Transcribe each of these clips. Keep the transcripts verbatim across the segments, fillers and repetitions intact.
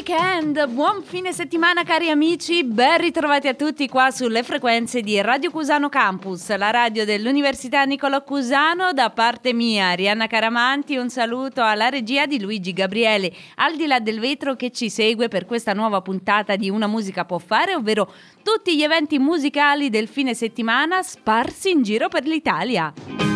weekend, buon fine settimana cari amici, ben ritrovati a tutti qua sulle frequenze di Radio Cusano Campus, la radio dell'Università Nicolò Cusano. Da parte mia, Arianna Caramanti, un saluto alla regia di Luigi Gabriele, al di là del vetro, che ci segue per questa nuova puntata di Una Musica Può Fare, ovvero tutti gli eventi musicali del fine settimana sparsi in giro per l'Italia.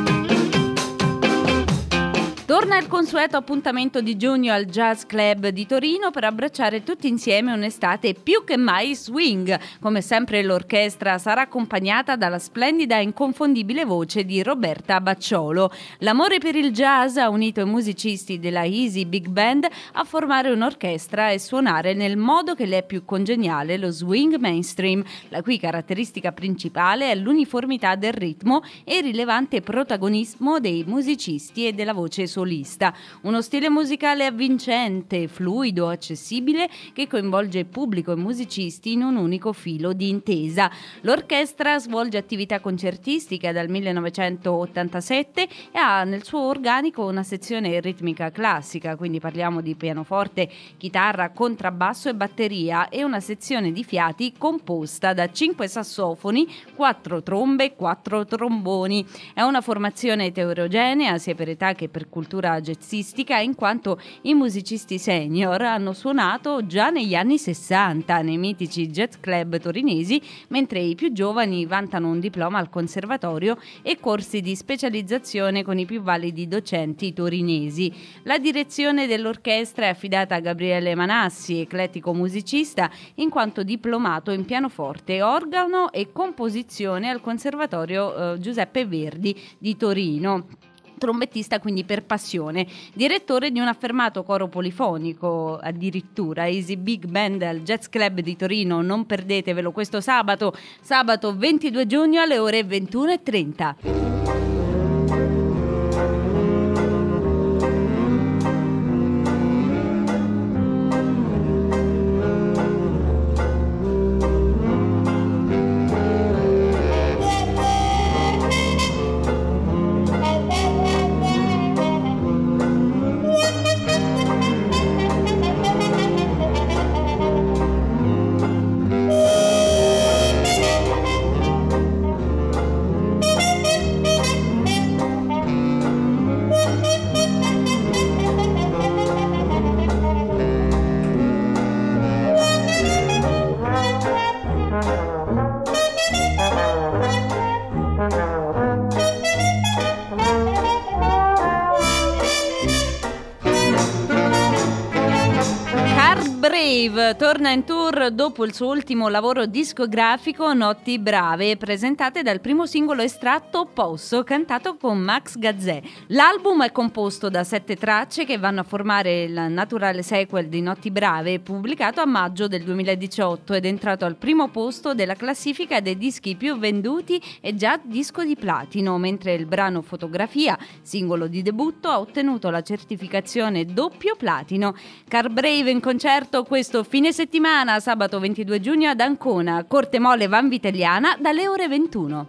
Torna il consueto appuntamento di giugno al Jazz Club di Torino per abbracciare tutti insieme un'estate più che mai swing. Come sempre l'orchestra sarà accompagnata dalla splendida e inconfondibile voce di Roberta Bacciolo. L'amore per il jazz ha unito i musicisti della Easy Big Band a formare un'orchestra e suonare nel modo che le è più congeniale, lo swing mainstream, la cui caratteristica principale è l'uniformità del ritmo e il rilevante protagonismo dei musicisti e della voce solista. Uno stile musicale avvincente, fluido, accessibile, che coinvolge il pubblico e musicisti in un unico filo di intesa. L'orchestra svolge attività concertistica dal millenovecentottantasette e ha nel suo organico una sezione ritmica classica, quindi parliamo di pianoforte, chitarra, contrabbasso e batteria, e una sezione di fiati composta da cinque sassofoni, quattro trombe e quattro tromboni. È una formazione eterogenea sia per età che per cultura jazzistica, in quanto i musicisti senior hanno suonato già negli anni sessanta nei mitici jazz club torinesi, mentre i più giovani vantano un diploma al conservatorio e corsi di specializzazione con i più validi docenti torinesi. La direzione dell'orchestra è affidata a Gabriele Manassi, eclettico musicista, in quanto diplomato in pianoforte, organo e composizione al conservatorio eh, Giuseppe Verdi di Torino. Trombettista quindi per passione, direttore di un affermato coro polifonico, addirittura Easy Big Band al Jazz Club di Torino. Non perdetevelo questo sabato, sabato ventidue giugno alle ore ventuno e trenta. Torna in tour dopo il suo ultimo lavoro discografico Notti Brave, presentate dal primo singolo estratto Posso, cantato con Max Gazzè. L'album è composto da sette tracce che vanno a formare il naturale sequel di Notti Brave, pubblicato a maggio del duemiladiciotto ed è entrato al primo posto della classifica dei dischi più venduti e già disco di platino, mentre il brano Fotografia, singolo di debutto, ha ottenuto la certificazione doppio platino. Car Brave in concerto questo fine settimana, sabato ventidue giugno ad Ancona, Corte Mole Vanvitelliana, dalle ore ventuno.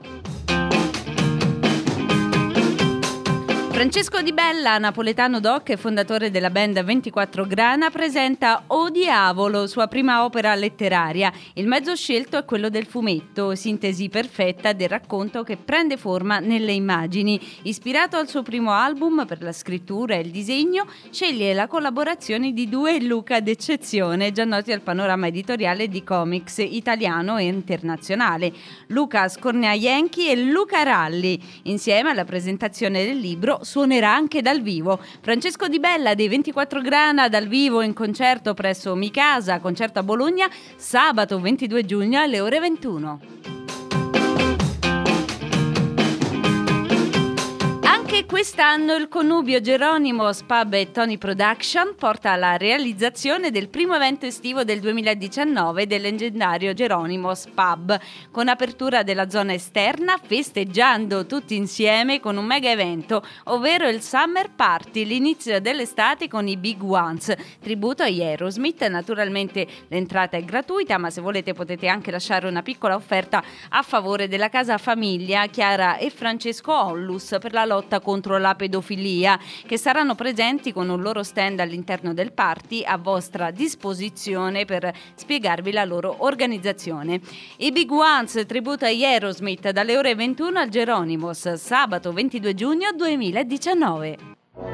Francesco Di Bella, napoletano doc e fondatore della band ventiquattro Grana, presenta O Diavolo, sua prima opera letteraria. Il mezzo scelto è quello del fumetto, sintesi perfetta del racconto che prende forma nelle immagini. Ispirato al suo primo album per la scrittura e il disegno, sceglie la collaborazione di due Luca d'eccezione, già noti al panorama editoriale di comics italiano e internazionale, Luca Scornea-Yankee e Luca Ralli. Insieme alla presentazione del libro suonerà anche dal vivo. Francesco Di Bella dei ventiquattro Grana dal vivo in concerto presso Micasa, concerto a Bologna, sabato ventidue giugno alle ore ventuno. Anche quest'anno il connubio Geronimo's Pub e Tony Production porta alla realizzazione del primo evento estivo del duemiladiciannove del leggendario Geronimo's Pub, con apertura della zona esterna, festeggiando tutti insieme con un mega evento, ovvero il Summer Party, l'inizio dell'estate con i Big Ones, tributo agli Aerosmith. Naturalmente l'entrata è gratuita, ma se volete potete anche lasciare una piccola offerta a favore della casa famiglia Chiara e Francesco Ollus per la lotta contro la pedofilia, che saranno presenti con un loro stand all'interno del party a vostra disposizione per spiegarvi la loro organizzazione. I Big Ones, tributo a Aerosmith, dalle ore ventuno al Geronimos, sabato ventidue giugno duemiladiciannove.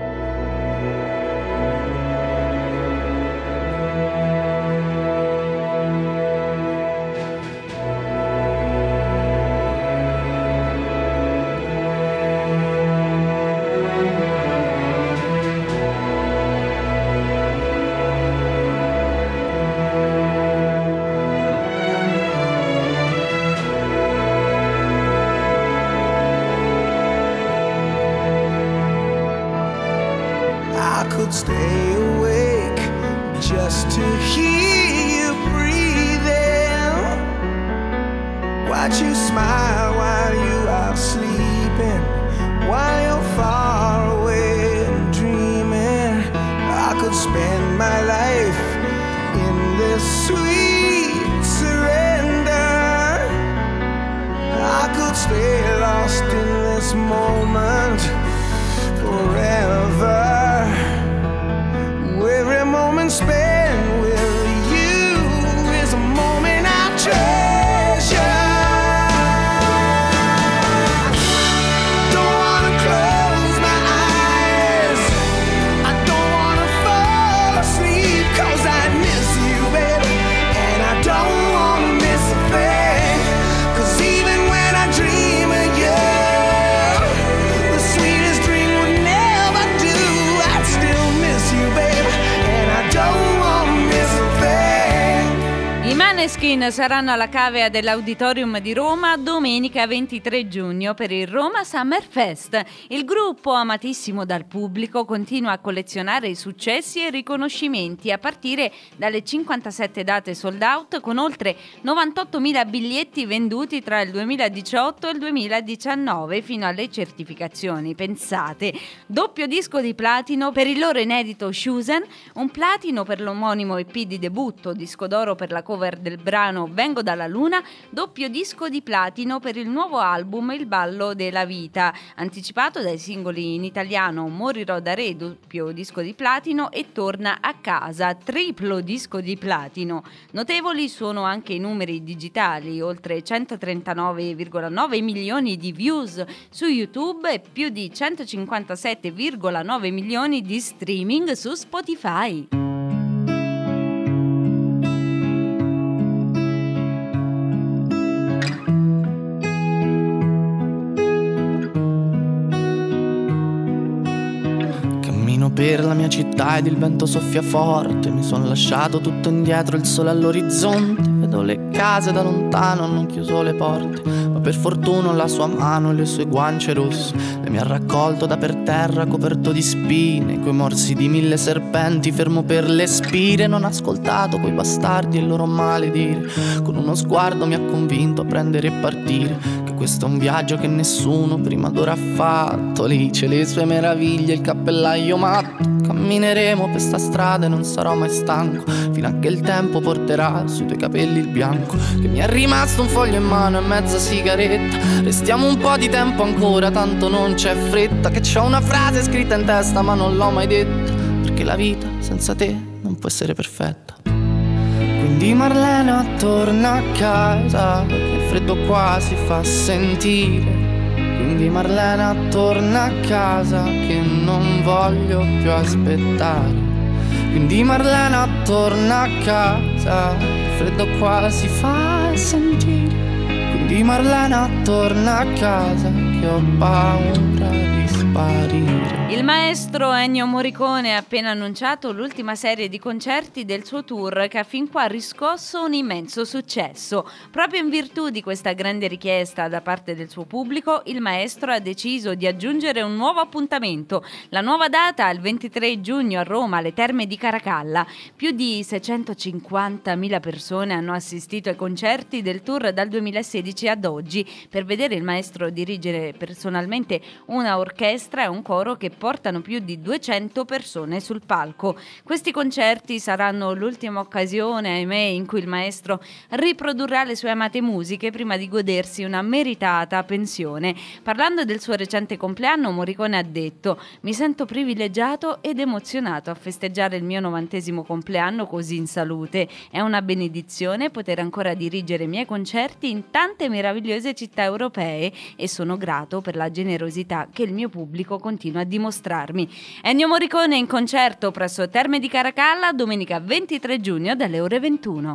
Stay awake just to hear you breathing. Watch you smile while you are sleeping, while you're far away and dreaming. I could spend my life in this sweet surrender. I could stay lost in this moment forever. Every moment spent with you is a moment I treasure. Don't wanna close my eyes, I don't wanna fall asleep, 'cause I miss you, baby, and I don't wanna miss a thing. 'Cause even when I dream of you, the sweetest dream would never do. I'd still miss you, baby. I Maneskin saranno alla cavea dell'Auditorium di Roma domenica ventitré giugno per il Roma Summer Fest. Il gruppo, amatissimo dal pubblico, continua a collezionare i successi e riconoscimenti a partire dalle cinquantasette date sold out, con oltre novantottomila biglietti venduti tra il duemiladiciotto e il duemiladiciannove fino alle certificazioni. Pensate, doppio disco di platino per il loro inedito Chosen, un platino per l'omonimo E P di debutto, disco d'oro per la cover del brano Vengo dalla Luna, doppio disco di platino per il nuovo album Il ballo della vita, anticipato dai singoli in italiano Morirò da re, doppio disco di platino, e Torna a casa, triplo disco di platino. Notevoli sono anche i numeri digitali, oltre centotrentanove virgola nove milioni di views su YouTube e più di centocinquantasette virgola nove milioni di streaming su Spotify. Per la mia città ed il vento soffia forte, mi son lasciato tutto indietro, il sole all'orizzonte. Vedo le case da lontano, hanno chiuso le porte, ma per fortuna ho la sua mano e le sue guance rosse. Lei mi ha raccolto da per terra coperto di spine, coi morsi di mille serpenti, fermo per le spire. Non ho ascoltato quei bastardi e il loro maledire, con uno sguardo mi ha convinto a prendere e partire, che questo è un viaggio che nessuno prima d'ora ha fatto. Lì c'è le sue meraviglie, il cappellaio matto. Cammineremo per sta strada e non sarò mai stanco, fino a che il tempo porterà sui tuoi capelli il bianco. Che mi è rimasto un foglio in mano e mezza sigaretta, restiamo un po' di tempo ancora, tanto non c'è fretta. Che c'ho una frase scritta in testa ma non l'ho mai detta, perché la vita senza te non può essere perfetta. Quindi Marlena torna a casa, che il freddo qua si fa sentire. Quindi Marlena torna a casa, che non voglio più aspettare. Quindi Marlena torna a casa, il freddo qua si fa sentire. Quindi Marlena torna a casa, che ho paura di sparire. Il maestro Ennio Morricone ha appena annunciato l'ultima serie di concerti del suo tour, che ha fin qua riscosso un immenso successo. Proprio in virtù di questa grande richiesta da parte del suo pubblico, il maestro ha deciso di aggiungere un nuovo appuntamento. La nuova data, il ventitré giugno a Roma, alle Terme di Caracalla. Più di seicentocinquantamila persone hanno assistito ai concerti del tour dal duemilasedici ad oggi per vedere il maestro dirigere avere personalmente una orchestra e un coro che portano più di duecento persone sul palco. Questi concerti saranno l'ultima occasione, ahimè, in cui il maestro riprodurrà le sue amate musiche prima di godersi una meritata pensione. Parlando del suo recente compleanno, Morricone ha detto: "Mi sento privilegiato ed emozionato a festeggiare il mio novantesimo compleanno così in salute. È una benedizione poter ancora dirigere i miei concerti in tante meravigliose città europee e sono grato per la generosità che il mio pubblico continua a dimostrarmi." Ennio Morricone in concerto presso Terme di Caracalla domenica ventitré giugno dalle ore ventuno.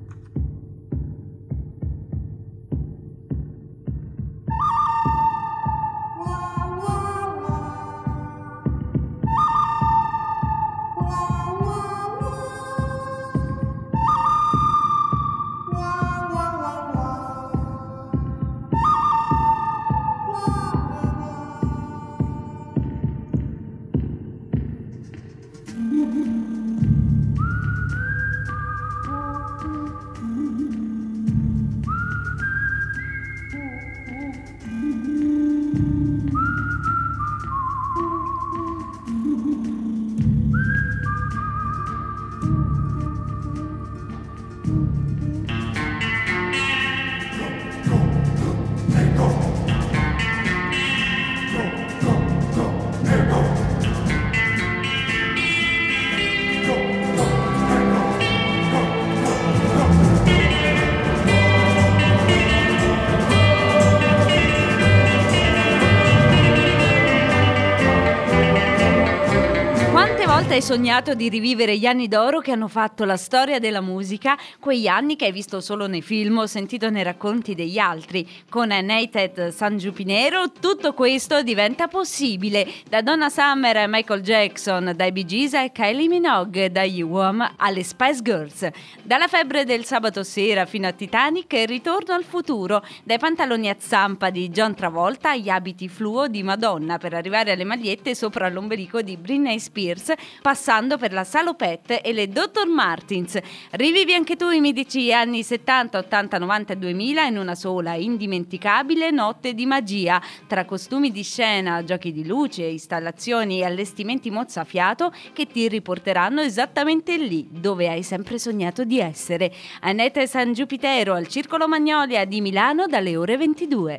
Hai sognato di rivivere gli anni d'oro che hanno fatto la storia della musica, quegli anni che hai visto solo nei film o sentito nei racconti degli altri. Con United San Giupinero tutto questo diventa possibile. Da Donna Summer a Michael Jackson, dai Bee Gees a Kylie Minogue, dagli Wham alle Spice Girls. Dalla febbre del sabato sera fino a Titanic e Ritorno al futuro, dai pantaloni a zampa di John Travolta agli abiti fluo di Madonna, per arrivare alle magliette sopra l'ombelico di Britney Spears, passando per la Salopette e le doctor Martens. Rivivi anche tu i mitici anni settanta, ottanta, novanta e duemila in una sola indimenticabile notte di magia, tra costumi di scena, giochi di luce, installazioni e allestimenti mozzafiato che ti riporteranno esattamente lì dove hai sempre sognato di essere. Annette San Giupitero al Circolo Magnolia di Milano dalle ore ventidue.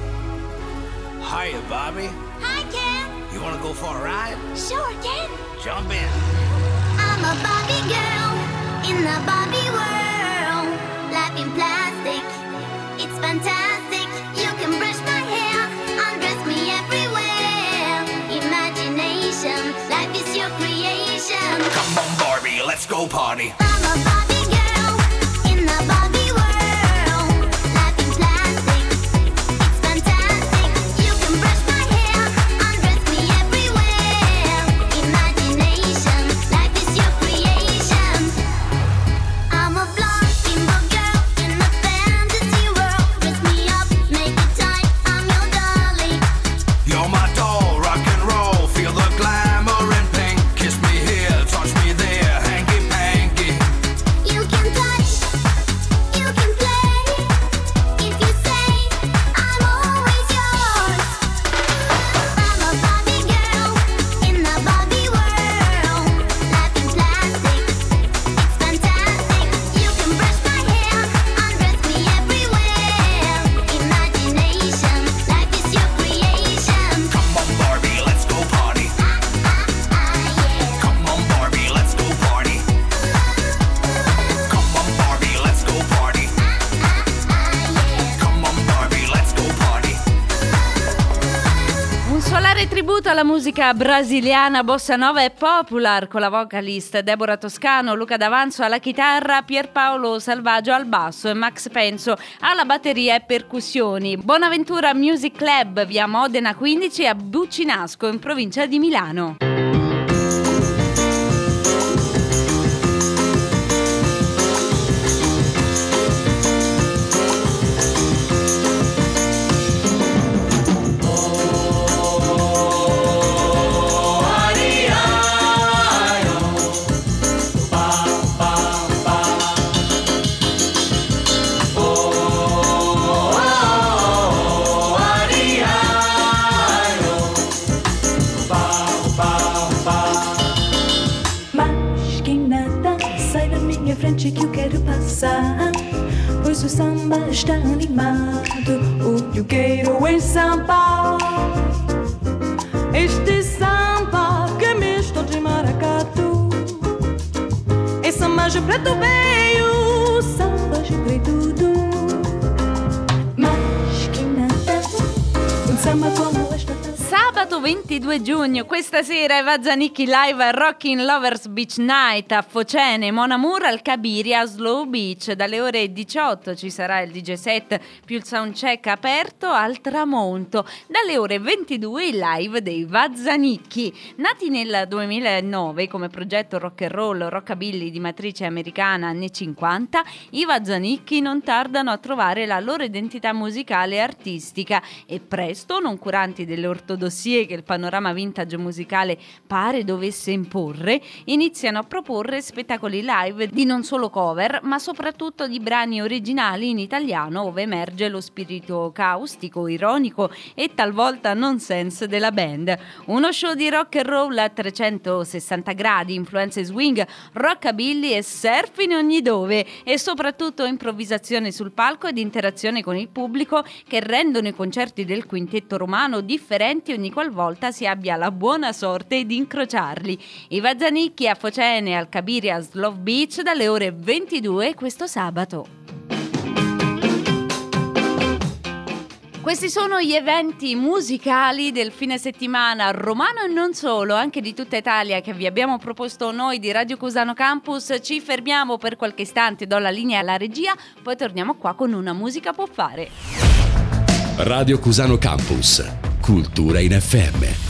Hiya, Bobby. Hi, Ken. You wanna go for a ride? Sure, Ken. Jump in. I'm a Barbie girl in the Barbie world. Life in plastic, it's fantastic. You can brush my hair, undress me everywhere. Imagination, life is your creation. Come on, Barbie, let's go party. I'm a Barbie girl in the Barbie world. Life in plastic, it's fantastic. You can brush my hair, undress me everywhere. Imagination, life is your creation. I'm a blonde bimbo girl in a fantasy world. Dress me up, make it tight, I'm your darling. You're my doll, rock and roll. Feel the glamour and pink. Kiss me here, touch me there, hanky panky. You can touch, you can play. If you say I'm always yours. I'm a Barbie girl in the Barbie world. Life in plastic, it's fantastic. You can brush my hair, undress me everywhere. Imagination, life is your creation. Come on, Barbie, let's go party. Ah, ah, yeah. Come on, Barbie, let's go party. Come on, Barbie, let's go party. Come on, Barbie, let's go party. Un solare tributo alla musica brasiliana, bossa nova e popular, con la vocalist Deborah Toscano, Luca D'Avanzo alla chitarra, Pierpaolo Salvaggio al basso e Max Penso alla batteria e percussioni. Bonaventura Music Club, via Modena quindici a Buccinasco, in provincia di Milano. Oh, frente que eu quero passar, pois o samba está animado. O que eu quero em samba, este samba que é misto de maracatu, é samba de preto veio, samba de preto tudo. Mas que nada, um samba como esta. Sabato ventidue giugno, questa sera Eva Zanicchi live a Rockin' Lovers Beach Night a Focene, Mon Amour al Cabiria Slow Beach. Dalle ore diciotto ci sarà il D J set più il soundcheck aperto al tramonto. Dalle ore ventidue il live dei Eva Zanicchi. Nati nel duemilanove come progetto rock and roll rockabilly di matrice americana anni cinquanta, i Eva Zanicchi non tardano a trovare la loro identità musicale e artistica e presto, non curanti delle ortodossie che il panorama vintage musicale pare dovesse imporre, iniziano a proporre spettacoli live di non solo cover, ma soprattutto di brani originali in italiano, ove emerge lo spirito caustico, ironico e talvolta nonsense della band. Uno show di rock and roll a trecentosessanta gradi, influenze swing, rockabilly e surf in ogni dove, e soprattutto improvvisazione sul palco ed interazione con il pubblico che rendono i concerti del quintetto romano differenti ogni qualvolta si abbia la buona sorte di incrociarli. I Eva Zanicchi a Focene al Cabiria Slow Beach dalle ore ventidue questo sabato. Questi sono gli eventi musicali del fine settimana romano e non solo, anche di tutta Italia, che vi abbiamo proposto noi di Radio Cusano Campus. Ci fermiamo per qualche istante, do la linea alla regia, poi torniamo qua con Una Musica Può Fare. Radio Cusano Campus, cultura in F M.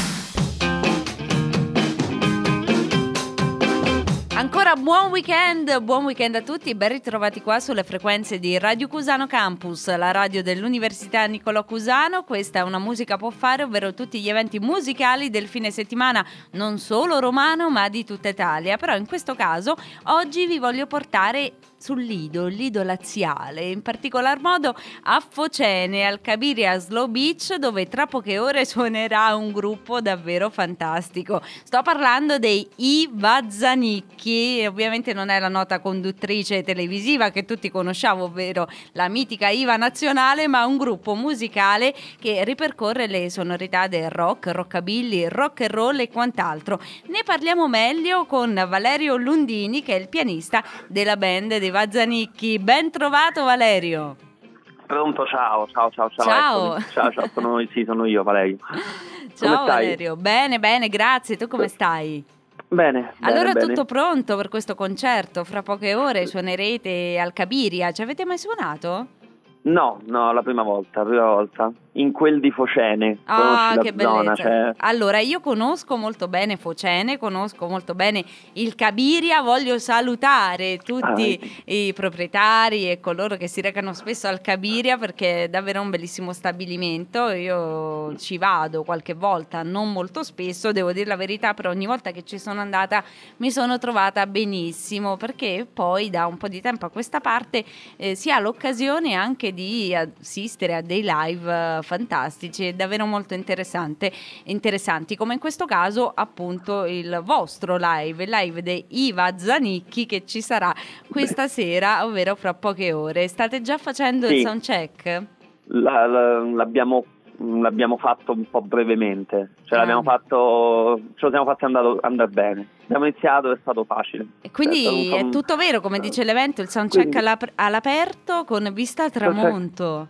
Ancora buon weekend, buon weekend a tutti, ben ritrovati qua sulle frequenze di Radio Cusano Campus, la radio dell'Università Niccolò Cusano. Questa è Una Musica Può Fare, ovvero tutti gli eventi musicali del fine settimana, non solo romano ma di tutta Italia. Però in questo caso oggi vi voglio portare sul Lido, il Lido laziale, in particolar modo a Focene, al Cabiria Slow Beach, dove tra poche ore suonerà un gruppo davvero fantastico. Sto parlando dei Eva Zanicchi, ovviamente non è la nota conduttrice televisiva che tutti conosciamo, ovvero la mitica Iva Nazionale, ma un gruppo musicale che ripercorre le sonorità del rock, rockabilly, rock and roll e quant'altro. Ne parliamo meglio con Valerio Lundini, che è il pianista della band dei Eva Zanicchi. Ben trovato Valerio. Pronto, ciao, ciao, ciao, ciao. Ciao. Eccomi. Ciao, ciao, sono, sì, sono io, Valerio. Ciao Come stai? Valerio, bene, bene, grazie. Tu come stai? Bene. Allora bene, tutto bene. pronto per questo concerto? Fra poche ore suonerete al Cabiria. Ci avete mai suonato? No, no, la prima volta, la prima volta. In quel di Focene. Ah, Conosci che la zona, bellezza. cioè... Allora, io conosco molto bene Focene, conosco molto bene il Cabiria, voglio salutare tutti Ah, i proprietari e coloro che si recano spesso al Cabiria, perché è davvero un bellissimo stabilimento. Io ci vado qualche volta, non molto spesso, devo dire la verità, però ogni volta che ci sono andata mi sono trovata benissimo, perché poi da un po' di tempo a questa parte eh, si ha l'occasione anche di assistere a dei live eh, fantastici e davvero molto interessante, interessanti, come in questo caso appunto il vostro live, il live dei Eva Zanicchi, che ci sarà questa sera, ovvero fra poche ore. State già facendo Sì. il soundcheck? La- la- l'abbiamo, l'abbiamo fatto un po' brevemente, cioè Ah. l'abbiamo fatto, ce lo siamo fatti andare andare bene. Abbiamo iniziato, è stato facile. E quindi È stato un po' è un- tutto vero, come dice l'evento, il soundcheck Quindi- all'ap- all'aperto con vista al tramonto.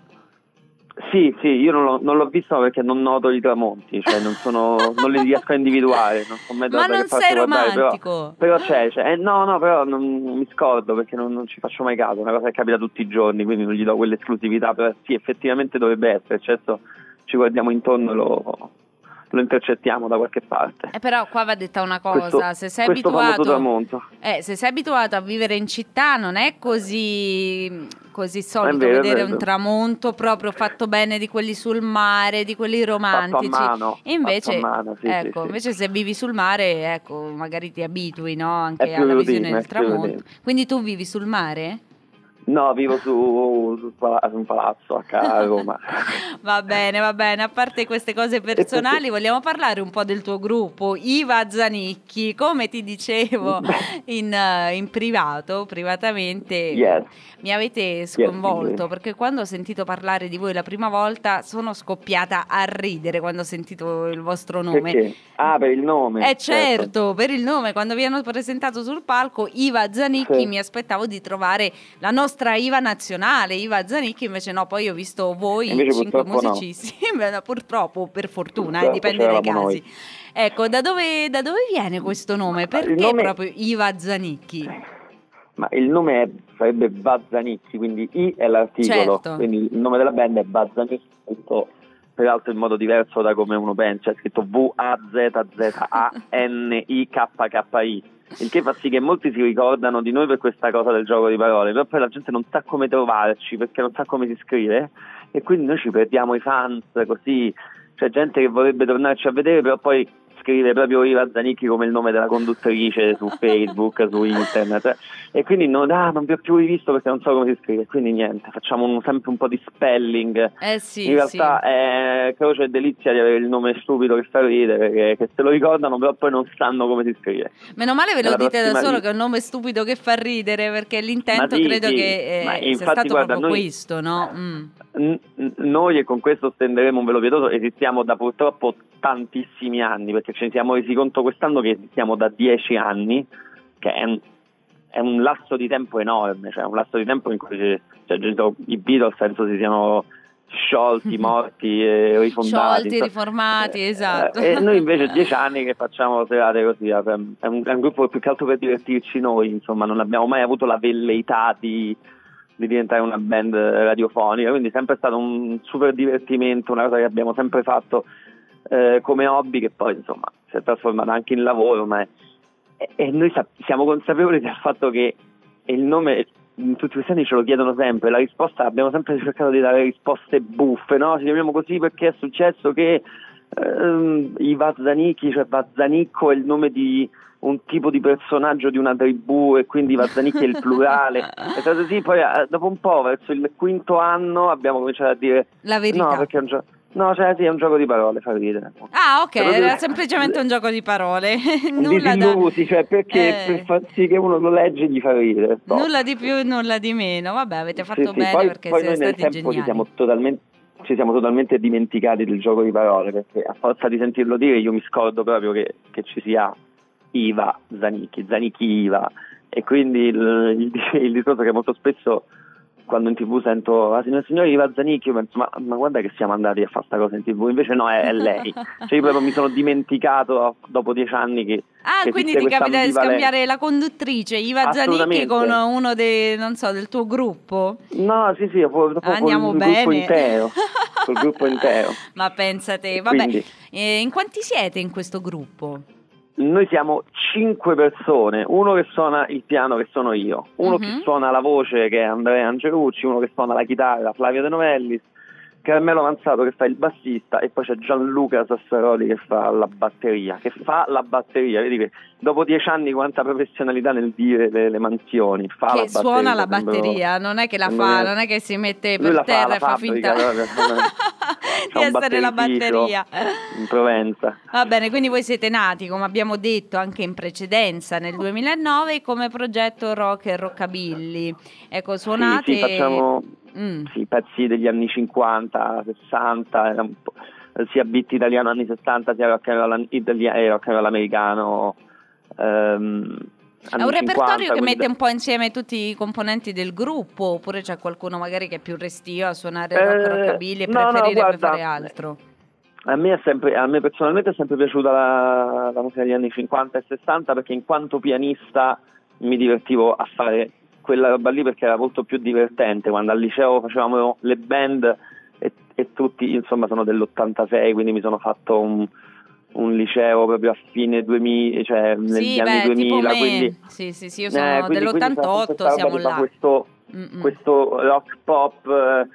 Sì, sì, io non l'ho, non l'ho visto perché non noto i tramonti, cioè non sono, non li riesco a individuare, non so mai Ma dove non farsi sei guardare, però- romantico? Però, c'è, c'è. Eh, no, no, però non, mi scordo perché non, non ci faccio mai caso, è una cosa che capita tutti i giorni, quindi non gli do quell'esclusività, però sì, effettivamente dovrebbe essere, cioè, adesso ci guardiamo intorno e lo, lo intercettiamo da qualche parte. Eh, però qua va detta una cosa, Questo- se sei questo famoso abituato tramonto. eh, se sei abituato a vivere in città non è così così solito vero, è vedere vero. un tramonto proprio fatto bene, di quelli sul mare, di quelli romantici. Fatto a mano, E invece, fatto a mano, sì, ecco, sì, sì. invece se vivi sul mare, ecco, magari ti abitui, no, anche È più alla routine, visione del è più tramonto. routine. Quindi tu vivi sul mare? No, vivo su, su pala- su un palazzo a Ca- a Roma. Va bene, va bene. A parte queste cose personali, vogliamo parlare un po' del tuo gruppo, Iva Zanicchi. Come ti dicevo in, eh, in privato, privatamente, Yes. mi avete Yes, sconvolto indeed. perché quando ho sentito parlare di voi la prima volta sono scoppiata a ridere quando ho sentito il vostro nome. Perché? Ah, per il nome. Eh certo, per il nome, quando vi hanno presentato sul palco Iva Zanicchi, Sì. mi aspettavo di trovare la nostra Iva nazionale, Iva Zanicchi, invece no, poi ho visto voi, Invece cinque purtroppo no. musicisti, Beh, no, purtroppo, per fortuna, eh, Purtroppo dipende dai c'eravamo casi. Ecco, da dove, da dove viene questo nome? Perché il nome- proprio Iva Zanicchi? Ma il nome è- sarebbe Bazzanicchi, quindi I è l'articolo, Certo. quindi il nome della band è Bazzanicchi, scritto peraltro in modo diverso da come uno pensa, è scritto V A Z Z A N I K K I, il che fa sì che molti si ricordano di noi per questa cosa del gioco di parole, però poi la gente non sa come trovarci perché non sa come si scrive e quindi noi ci perdiamo i fans così, c'è gente che vorrebbe tornarci a vedere però poi scrive proprio Iva Zanicchi come il nome della conduttrice su Facebook, su internet e quindi non, ah, non vi ho più rivisto perché non so come si scrive, quindi niente, facciamo un- sempre un po' di spelling. Eh sì, In realtà sì. è croce e delizia di avere il nome stupido che fa ridere, che, che se lo ricordano però poi non sanno come si scrive. Meno male ve lo Nella dite da prossima solo lì- che è un nome stupido che fa ridere, perché l'intento Ma sì, credo sì, che ma eh, sia infatti, stato guarda, proprio noi- questo, no? Mm. N- n- noi, e con questo stenderemo un velo pietoso, esistiamo da purtroppo tantissimi anni, perché ce ne siamo resi conto quest'anno che esistiamo da dieci anni, che è un, è un lasso di tempo enorme, cioè un lasso di tempo in cui cioè, gente- i Beatles penso si siano sciolti, morti e rifondati. Sciolti, insomma. riformati, Eh, esatto. E noi invece dieci anni che facciamo serate così, è un, è un gruppo più che altro per divertirci noi, insomma, non abbiamo mai avuto la velleità di, di diventare una band radiofonica, quindi è sempre stato un super divertimento, una cosa che abbiamo sempre fatto eh, come hobby, che poi insomma si è trasformata anche in lavoro, ma è, e, e noi sap- siamo consapevoli del fatto che il nome in tutti questi anni ce lo chiedono sempre, la risposta abbiamo sempre cercato di dare risposte buffe, no? Ci chiamiamo così perché è successo che ehm, i Vazzanicchi, cioè Vazzanicco è il nome di un tipo di personaggio di una tribù e quindi Vazzanicchi è il plurale. È stato così, poi eh, dopo un po', verso il quinto anno, abbiamo cominciato a dire La verità. no, perché è un gioco. No, cioè sì, è un gioco di parole, fa ridere. Ah, ok, Però era deve- semplicemente un gioco di parole. nulla, da, Disillusi, cioè perché Eh. per far sì che uno lo legge gli fa ridere. No. nulla di più e nulla di meno. Vabbè, avete fatto Sì, sì, bene poi, perché poi siete noi nel stati tempo ci geniali. siamo totalmente ci siamo totalmente dimenticati del gioco di parole, perché a forza di sentirlo dire io mi scordo proprio che, che ci sia Iva Zanicchi, Zanicchi Iva, e quindi il, il, il discorso che molto spesso quando in tv sento ah, signor signore Iva Zanicchi, io penso ma, ma guarda che siamo andati a fare sta cosa in tv, invece no, è, è lei. Cioè io proprio mi sono dimenticato dopo dieci anni che Ah, che quindi esiste ti questa capita di ambivalenza. scambiare la conduttrice Iva Zanicchi Assolutamente. con uno dei, non so, del tuo gruppo? No, sì sì, dopo, dopo Andiamo col bene. gruppo intero, col gruppo intero. Ma pensa te, vabbè, Quindi- eh, in quanti siete in questo gruppo? Noi siamo cinque persone, uno che suona il piano che sono io, uno Mhm. che suona la voce che è Andrea Angelucci, uno che suona la chitarra Flavio De Novellis, Carmelo Manzato che fa il bassista e poi c'è Gianluca Sassaroli che fa la batteria, che fa la batteria, vedi che dopo dieci anni quanta professionalità nel dire le, le mansioni, fa la Che batteria. suona la sembra- batteria, non è che la sembra fa, che- non è che si mette Lui per la fa terra alla e fa fabbrica, finta proprio, di c'ha un essere la batterificio batteria. in Provenza. Va bene, quindi voi siete nati, come abbiamo detto anche in precedenza, nel duemilanove come progetto rock e rockabilly. Ecco, suonate... Sì, sì, facciamo Mm. sì, pezzi degli anni cinquanta, sessanta, era un po', sia beat italiano anni sessanta, sia rock and roll italia- e rock and roll americano. Ehm, È un anni repertorio cinquanta, che quindi mette un po' insieme tutti i componenti del gruppo, oppure c'è qualcuno magari che è più restio a suonare rock e Eh, rockabilly e no, no, preferirebbe guarda, fare altro? A me, è sempre, a me personalmente è sempre piaciuta la, la musica degli anni cinquanta e sessanta perché in quanto pianista mi divertivo a fare quella roba lì perché era molto più divertente. Quando al liceo facevamo le band e, e tutti, insomma, sono dell'ottantasei, quindi mi sono fatto un, un liceo proprio a fine duemila, cioè negli Sì, anni beh, tipo duemila, me. quindi Sì, sì, sì, io eh, sono quindi- quindi dell'ottantotto, questa roba siamo di fare là. Questo, Mm-mm. questo rock pop, eh,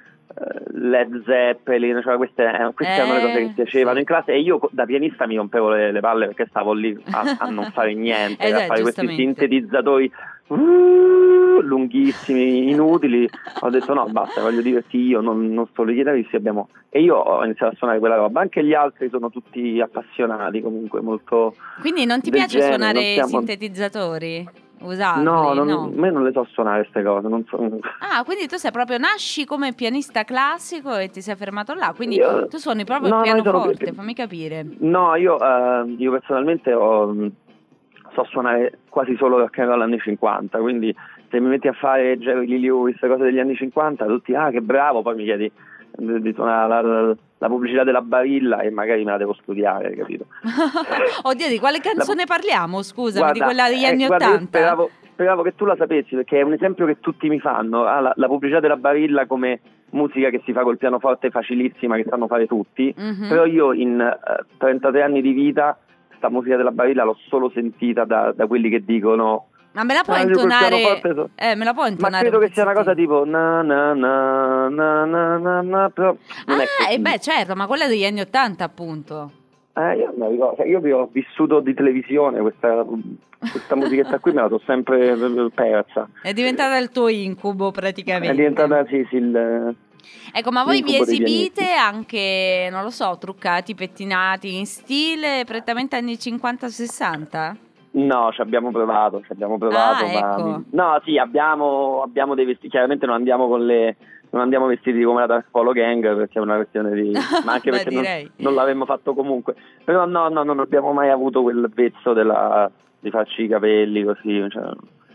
Led Zeppelin, cioè queste, eh, queste erano le cose che mi Eh, piacevano sì. in classe e io co- da pianista mi rompevo le, le palle perché stavo lì a, a non fare niente, Eh, a già, fare questi giustamente. sintetizzatori uh, lunghissimi, inutili. Ho detto no, basta, voglio dirti io, non, non solo i chitarristi abbiamo. E io ho iniziato a suonare quella roba, anche gli altri sono tutti appassionati comunque, molto. Quindi non ti del piace genere, suonare non siamo- sintetizzatori? Usarli? No, non, no. me non le so suonare queste cose, non so. Ah, quindi tu sei proprio, nasci come pianista classico e ti sei fermato là, quindi Io- tu suoni proprio no, il no, io sono pianoforte, più- fammi capire. No, io, eh, io personalmente ho, so suonare quasi solo rock and roll anni cinquanta, quindi se mi metti a fare Jerry Lee Lewis, cose degli anni cinquanta, tutti, ah che bravo, poi mi chiedi di, di suonare la, la, la pubblicità della Barilla e magari me la devo studiare, capito? Oddio, di quale canzone La- parliamo? Scusami, Guarda, di quella degli eh, anni guarda, io Ottanta? Speravo, speravo che tu la sapessi, perché è un esempio che tutti mi fanno. Ah, la, la pubblicità della Barilla come musica che si fa col pianoforte facilissima, che sanno fare tutti, Mhm. però io in eh, trentatré anni di vita sta musica della Barilla l'ho solo sentita da, da quelli che dicono Ma me la puoi "Ah, io col intonare? pianoforte so-" Eh, me la puoi ma intonare? credo un che sia una cosa pezzettino? tipo na na na na na na na, però non è Ah, così. e beh, certo, ma quella degli anni Ottanta, appunto. Eh, io, non ricordo, cioè, io vi ho vissuto di televisione, questa, questa musichetta qui me la sono sempre persa. È diventata il tuo incubo, praticamente. È diventata sì, sì, il, Ecco, ma voi vi l'incubo dei esibite pianisti. anche, non lo so, truccati, pettinati, in stile prettamente anni cinquanta sessanta? No, ci abbiamo provato, ci abbiamo provato, Ah, ma ecco. no, sì, abbiamo, abbiamo dei vestiti, chiaramente non andiamo con le non andiamo vestiti come la Dark Polo Gang perché è una questione di ma anche Beh, perché non, direi. non l'avremmo fatto comunque. Però no, no, non abbiamo mai avuto quel vezzo della di farci i capelli così, cioè,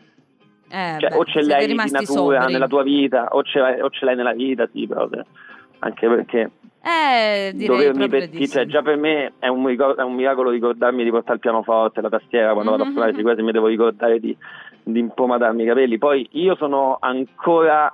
Eh, cioè, beh, o ce siete l'hai di rimasti natura sobri. nella tua vita o ce l'hai, o ce l'hai nella vita, sì, però se- anche perché Eh, direi dovermi proprio petti- di sì. cioè già per me è un, ricor- è un miracolo ricordarmi di portare il pianoforte, la tastiera quando vado a suonare, Mhm. sicuramente mi devo ricordare di, di impomadarmi i capelli. Poi io sono ancora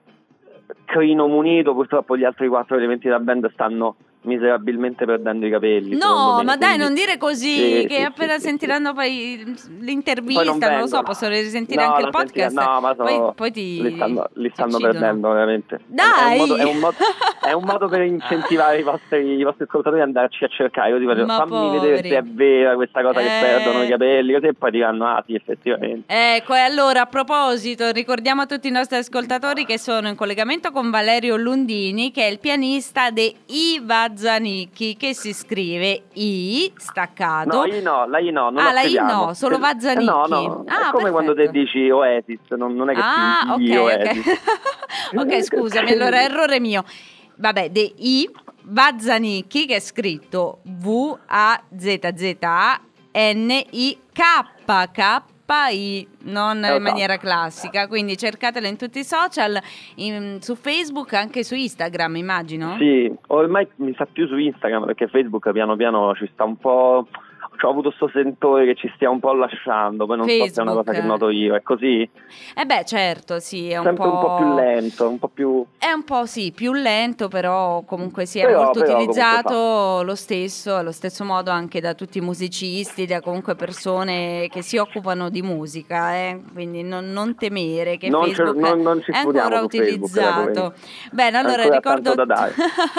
crino munito, purtroppo gli altri quattro elementi della band stanno miserabilmente perdendo i capelli. secondo No, me, ma dai, quindi- non dire così, Sì, che sì, appena sì, sì, sentiranno poi Poi l'intervista, non non, lo so, vengono. possono risentire No, anche il la sentirà- podcast. no, ma sono- poi, poi ti li stanno, li ti stanno uccidono. perdendo veramente. Dai! È un modo, è un modo, è un modo per incentivare i vostri, i vostri ascoltatori ad andarci a cercare. Io ti faccio, Ma fammi vedere poveri. se è vera questa cosa Eh. che perdono i capelli, così e poi diranno ah sì, effettivamente. Ecco, e allora a proposito, ricordiamo a tutti i nostri ascoltatori che sono in collegamento con Valerio Lundini, che è il pianista di I Vazzanicchi, che si scrive I staccato. No, io no, la I no, non Ah, la la I scriviamo. no, solo Eh, Vazzanicchi. No, no, Ah, è come quando te perfetto. dici Oasis, non, non è che Ah, ti I ok, Oasis. ok. Ok, scusami, allora errore mio. Vabbè, de I Vazzanicchi, che è scritto V A Z Z A N I K K I, non in Esatto. maniera classica, quindi cercatela in tutti i social, in- su Facebook, anche su Instagram, immagino. Sì, ormai mi sa più su Instagram perché Facebook piano piano ci sta un po'. Ho avuto sto sentore che ci stia un po' lasciando, poi non so se è una cosa Facebook. che noto io, è così? Eh beh, certo, sì, è un Sempre po'... un po' più lento, un po' più. È un po' sì, più lento, però comunque sì, è Però- molto però utilizzato lo stesso, allo stesso modo anche da tutti i musicisti, da comunque persone che si occupano di musica, eh? Quindi non, non temere che Non ce- Facebook non- non ci è scudiamo ancora su Facebook, eh, utilizzato. Bene, allora Ancora ricordo, tanto da dare.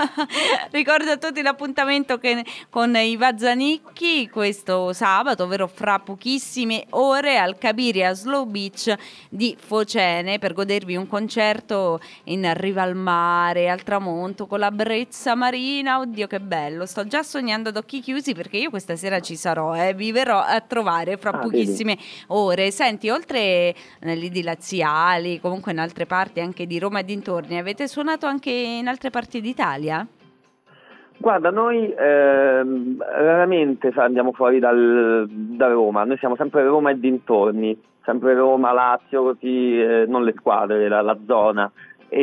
ricordo a tutti l'appuntamento che, con i Vazzanicchi questo sabato, ovvero fra pochissime ore al Cabiria Slow Beach di Focene, per godervi un concerto in riva al mare, al tramonto, con la brezza marina. Oddio che bello, sto già sognando ad occhi chiusi perché io questa sera ci sarò, eh, vi verrò a trovare fra Ah, pochissime ore. Senti, oltre nell'Idi Laziali, comunque in altre parti anche di Roma e dintorni, avete suonato anche in altre parti d'Italia? Guarda, noi ehm, raramente fa- andiamo fuori dal, da Roma, noi siamo sempre Roma e dintorni, sempre Roma, Lazio, così, eh, non le squadre, la, la zona.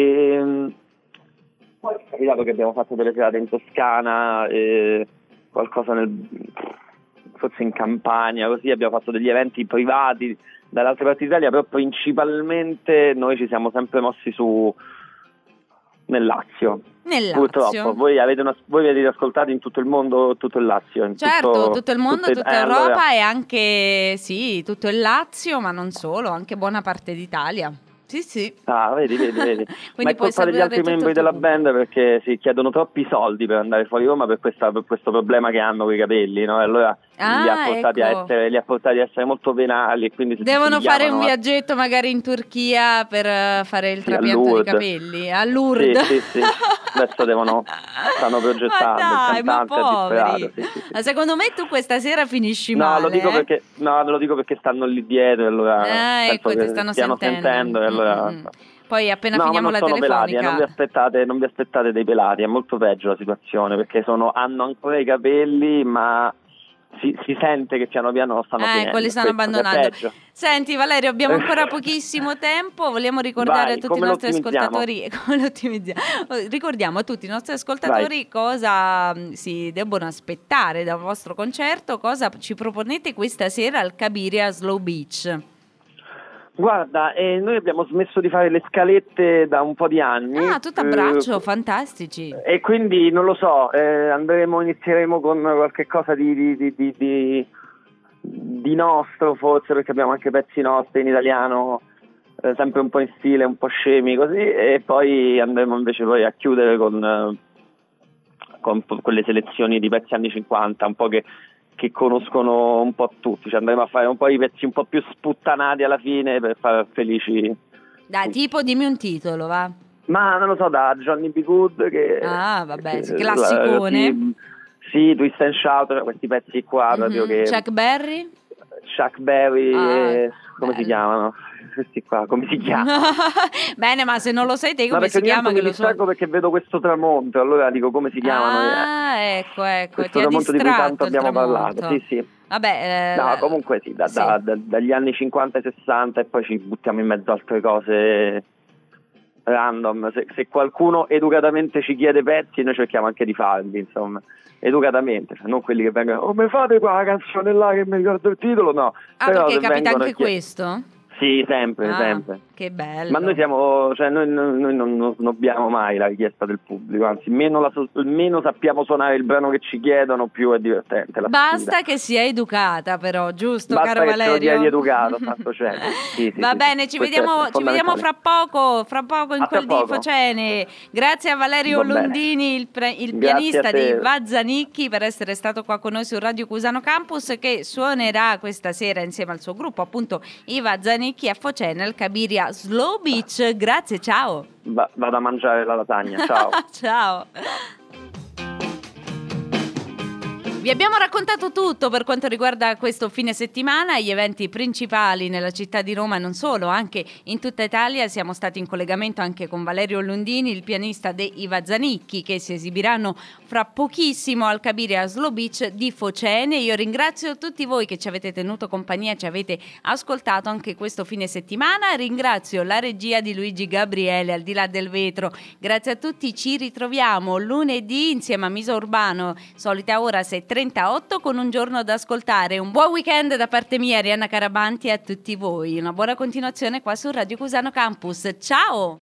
E, poi è capitato che abbiamo fatto delle serate in Toscana, eh, qualcosa nel, forse in Campania, così abbiamo fatto degli eventi privati dalle altre parti d'Italia, però principalmente noi ci siamo sempre mossi su nel Lazio. Nel Purtroppo, Lazio. voi avete, una, voi avete ascoltato in tutto il mondo, tutto il Lazio. In Certo, tutto, tutto, il mondo, tutte- tutta eh, Europa allora- e anche, sì, tutto il Lazio, ma non solo, anche buona parte d'Italia. Sì, sì. Ah, vedi, vedi, vedi. Ma è puoi colpa degli salutare altri tutto membri il tuo della pubblico. band perché si chiedono troppi soldi per andare fuori Roma per, questa, per questo problema che hanno con i capelli, no? E allora Ah, li ha portati ecco. a essere li ha portati a essere molto penali e quindi si- Devono si fare un chiamano a- viaggetto magari in Turchia per eh, fare il Sì, a trapianto di Lourdes. capelli a Lourdes. Sì, sì, sì. Adesso devono stanno progettando, Ma dai, il ma cantante è disperato. poveri. Sì, sì, sì. Ma secondo me tu questa sera finisci No, male. lo dico eh? perché no, lo dico perché stanno lì dietro e allora Ah, penso ecco, che ti stanno stiano sentendo. e allora Mm, mm, mm. Poi appena No, ma finiamo non la sono pelati, eh, telefonica. non vi aspettate, non vi aspettate dei pelati, è molto peggio la situazione perché sono, hanno ancora i capelli, ma si, si sente che piano piano lo stanno Eh, finendo. quelli stanno questo, che è abbandonando. peggio. Senti Valerio, abbiamo ancora pochissimo tempo, vogliamo ricordare Vai, a tutti i come nostri l'ottimizziamo? ascoltatori, come lo ottimizziamo? Ricordiamo a tutti i nostri ascoltatori cosa mh, si debbono aspettare dal vostro concerto, cosa ci proponete questa sera al Cabiria Slow Beach. Guarda, eh, noi abbiamo smesso di fare le scalette da un po' di anni. Ah, tutto a eh, braccio, fantastici. E quindi non lo so, eh, andremo, inizieremo con qualche cosa di, di, di, di, di, di nostro forse, perché abbiamo anche pezzi nostri in italiano, eh, sempre un po' in stile, un po' scemi così, e poi andremo invece poi a chiudere con, eh, con quelle selezioni di pezzi anni cinquanta, un po' che, che conoscono un po' tutti, cioè andremo a fare un po' i pezzi un po' più sputtanati alla fine per far felici. Dai, tipo dimmi un titolo, va. Ma non lo so, da Johnny B. Good che Ah, vabbè, sì, che- classicone. Sì, sì, Twist and Shout, cioè questi pezzi qua proprio Mhm. che Chuck Berry? Chuck Berry, Ah, e- come si bello. chiamano? Questi qua, come si chiamano? Bene, ma se non lo sai te No, come perché si ogni chiama tanto che mi lo so. distraggo perché vedo questo tramonto, allora dico come si chiamano? eh. Ah, ecco, ecco, Questo ti ha tramonto di cui distratto tanto il abbiamo tramonto. parlato, sì sì. Vabbè, eh, No, comunque sì, da- sì. da- da- dagli anni cinquanta ai sessanta e poi ci buttiamo in mezzo altre cose random. Se, se qualcuno educatamente ci chiede pezzi, noi cerchiamo anche di farli, insomma, educatamente, cioè non quelli che vengono, oh, mi fate qua la canzone là che mi ricordo il titolo, no. Ah, Però perché se capita vengono anche e chied- questo? Sì, sempre, Ah, sempre. che bello. Ma noi siamo, cioè noi, noi- noi non, non snobbiamo mai la richiesta del pubblico, anzi meno, la so- meno sappiamo suonare il brano che ci chiedono, più è divertente la Basta sfida. che sia educata però, giusto, Basta caro che ce lo Valerio? chiedi educato, tanto c'è. Sì, sì, Va sì, bene, sì, ci questo è vediamo, ci vediamo fra fondamentale. poco, fra poco in A tra quel di poco. Focene. Grazie a Valerio Va bene. Londini, il, pre- il Grazie pianista a te. di Vazzanicchi, per essere stato qua con noi su Radio Cusano Campus, che suonerà questa sera insieme al suo gruppo, appunto i Vazzanicchi, a Focene al Cabiria Slow Beach. Grazie, ciao. Va- vado a mangiare la lasagna, ciao. Ciao. Vi abbiamo raccontato tutto per quanto riguarda questo fine settimana, gli eventi principali nella città di Roma e non solo, anche in tutta Italia. Siamo stati in collegamento anche con Valerio Londini, il pianista dei Vazzanicchi, che si esibiranno fra pochissimo al Cabiria Slow Beach di Focene. Io ringrazio tutti voi che ci avete tenuto compagnia, ci avete ascoltato anche questo fine settimana. Ringrazio la regia di Luigi Gabriele al di là del vetro. Grazie a tutti, ci ritroviamo lunedì insieme a Misa Urbano, solita ora sei e trentotto, con un giorno da ascoltare. Un buon weekend da parte mia, Arianna Carabanti, e a tutti voi. Una buona continuazione qua su Radio Cusano Campus. Ciao!